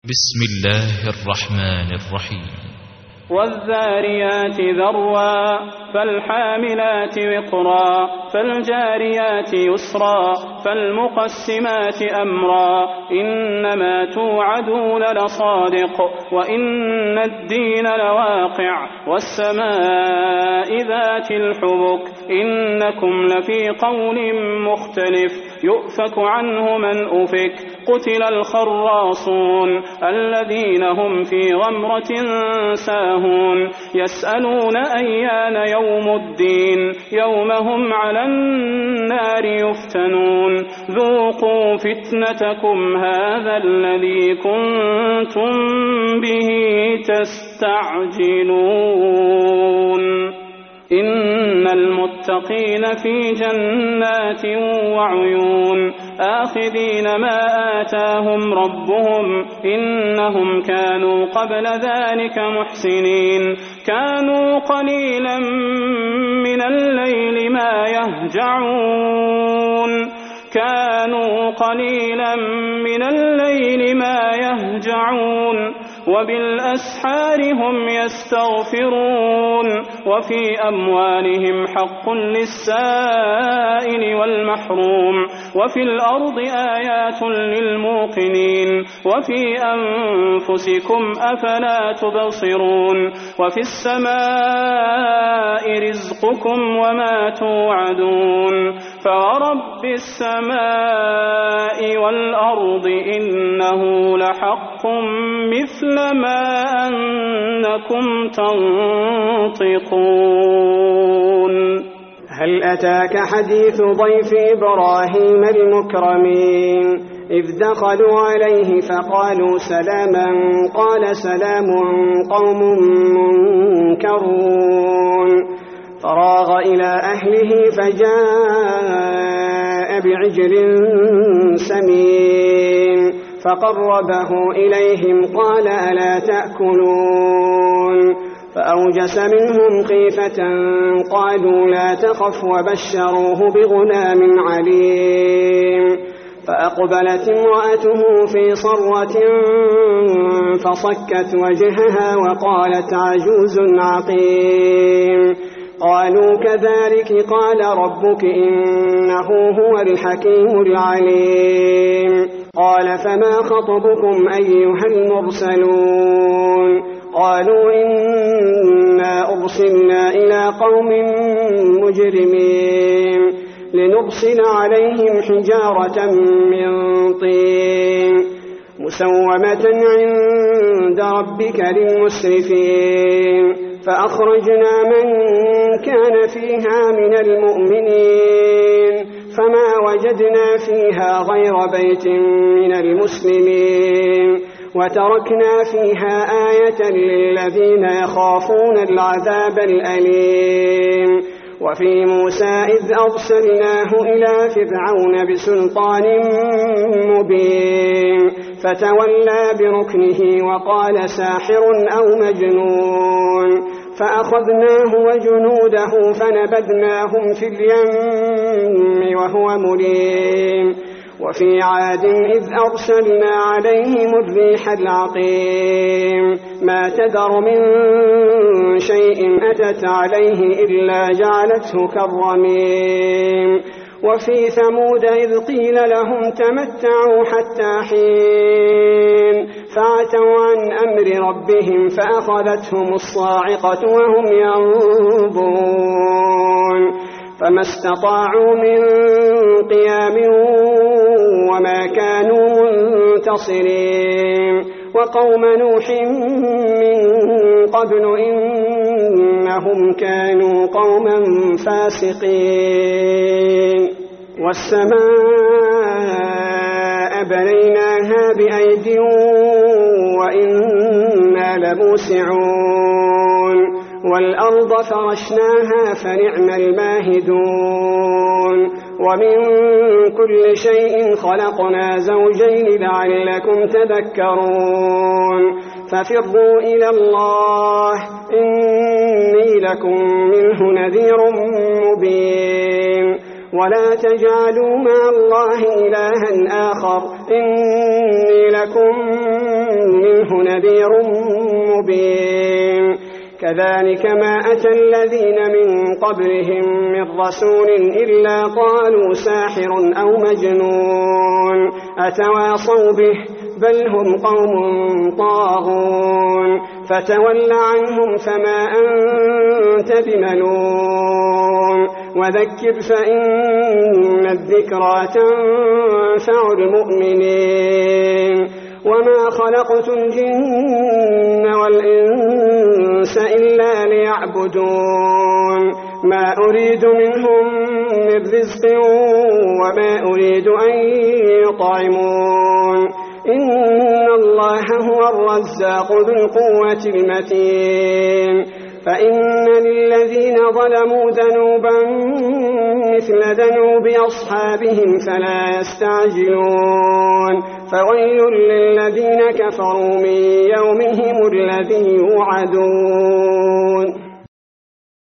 بسم الله الرحمن الرحيم والذاريات ذروا فالحاملات وقرا فالجاريات يسرا فالمقسمات أمرا إنما توعدون لصادق وإن الدين لواقع والسماء ذات الحبك إنكم لفي قول مختلف يؤفك عنه من أفك قتل الخراصون الذين هم في غمرة ساهون يسألون أيان يوم الدين يوم هم على النار يفتنون ذوقوا فتنتكم هذا الذي كنتم به تستعجلون إن المتقين في جنات وعيون آخذين ما آتاهم ربهم إنهم كانوا قبل ذلك محسنين كانوا قليلا من الليل ما يهجعون وبالأسحار هم يستغفرون وفي أموالهم حق للسائل والمحروم وفي الأرض آيات للموقنين وفي أنفسكم أفلا تبصرون وفي السماء رزقكم وما توعدون فورب السماء والأرض إنه لحق مثل ما أنكم تنطقون هل أتاك حديث ضيف إبراهيم المكرمين إذ دخلوا عليه فقالوا سلاما قال سلام قوم منكرون فراغ إلى أهله فجاء بعجل سمين فقربه إليهم قال ألا تأكلون فأوجس منهم خيفة قالوا لا تخف وبشروه بغلام عليم فأقبلت امرأته في صرة فصكت وجهها وقالت عجوز عقيم قالوا كذلك قال ربك إنه هو الحكيم العليم قال فما خطبكم أيها المرسلون قالوا إنا أرسلنا إلى قوم مجرمين لنرسل عليهم حجارة من طين مسومة عند ربك للمسرفين فأخرجنا من كان فيها من المؤمنين فما وجدنا فيها غير بيت من المسلمين وتركنا فيها آية للذين يخافون العذاب الأليم وفي موسى إذ أرسلناه إلى فرعون بسلطان مبين فتولى بركنه وقال ساحر أو مجنون فأخذناه وجنوده فنبذناهم في اليم وهو مليم وفي عاد إذ أرسلنا عليهم الريح العقيم ما تذر من شيء أتت عليه إلا جعلته كالرميم وفي ثمود إذ قيل لهم تمتعوا حتى حين فعتوا عن أمر ربهم فأخذتهم الصاعقة وهم ينظرون فما استطاعوا من قيام وما كانوا منتصرين وقوم نوح من قبل إنهم كانوا قوما فاسقين والسماء بنيناها بأيد وإنا لموسعون والأرض فرشناها فنعم الماهدون ومن كل شيء خلقنا زوجين لعلكم تذكرون ففروا إلى الله إني لكم منه نذير مبين ولا تجعلوا مع الله إلها آخر إني لكم منه نذير مبين كذلك ما أتى الذين من قبلهم من رسول إلا قالوا ساحر أو مجنون أتواصوا به بل هم قوم طاغون فتول عنهم فما أنت بملوم وذكر فإن الذكرى تنفع المؤمنين وما خلقت الجن والإنس إلا ليعبدون ما أريد منهم من رزق وما أريد أن يطعمون إن الله هو الرزاق ذو القوة المتين فإن للذين ظلموا ذنوبا مثل ذنوب أصحابهم فلا يستعجلون فويل للذين كفروا من يومهم الذي يوعدون